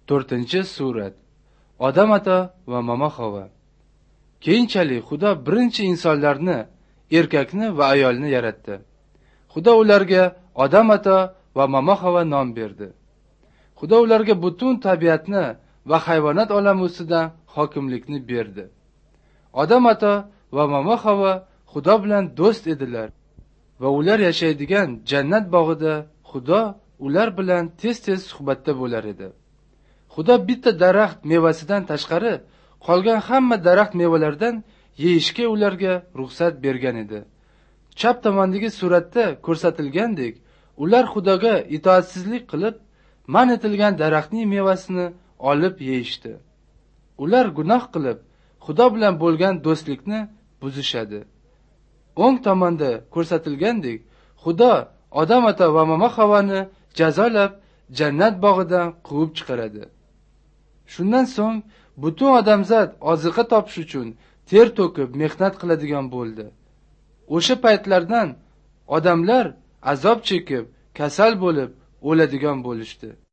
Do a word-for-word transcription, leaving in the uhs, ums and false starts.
to'rtinchi surat. Odam ata va mama Havo. Keyinchalik Xudo birinchi insonlarni, erkakni va ayolni yaratdi. Xudo ularga odam ata va mama Havo nom berdi. Xudo ularga butun tabiatni va hayvonot olami ustidan hokimlikni berdi. Odam ata va mama Havo Xudo bilan do'st edilar va ular yashaydigan jannat bog'ida Xudo ular bilan tez-tez suhbatda bo'lar edi. Xudo bitta daraxt mevasidan tashqari qolgan hamma daraxt mevalaridan yeyishga ularga ruxsat bergan edi. Chap tomondagi suratda ko'rsatilgandek, ular Xudoga itoatsizlik qilib, man etilgan daraxtning mevasini olib yeyishdi. Ular gunoh qilib, Xudo bilan bo'lgan do'stlikni buzishadi. O'ng tomonda ko'rsatilgandek, Xudo odam ata va mama Havoni jazolab, jannat bog'idan quvib chiqaradi. Shundan so'ng butun odamzod oziqa topish uchun ter to'kib mehnat qiladigan bo'ldi. O'sha paytlardan odamlar azob chekib, kasal bo'lib, o'ladigan bo'lishdi.